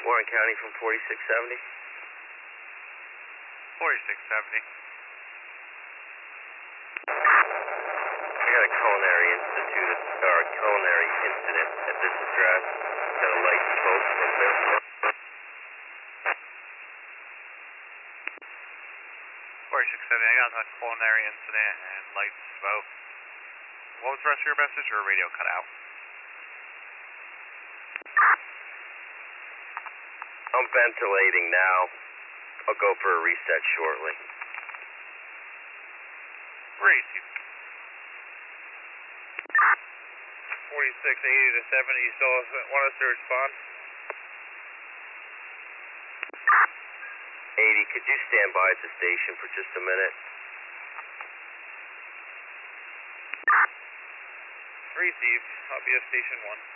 Warren County from 4670. 4670. I got a culinary incident at this address. Got a light smoke from there. 4670, I got a culinary incident and light smoke. What was the rest of your message, or radio cut out? I'm ventilating now. I'll go for a reset shortly. Receive. 4680 to 70, you still want us to respond? 80, could you stand by at the station for just a minute? Received. I'll be at station 1.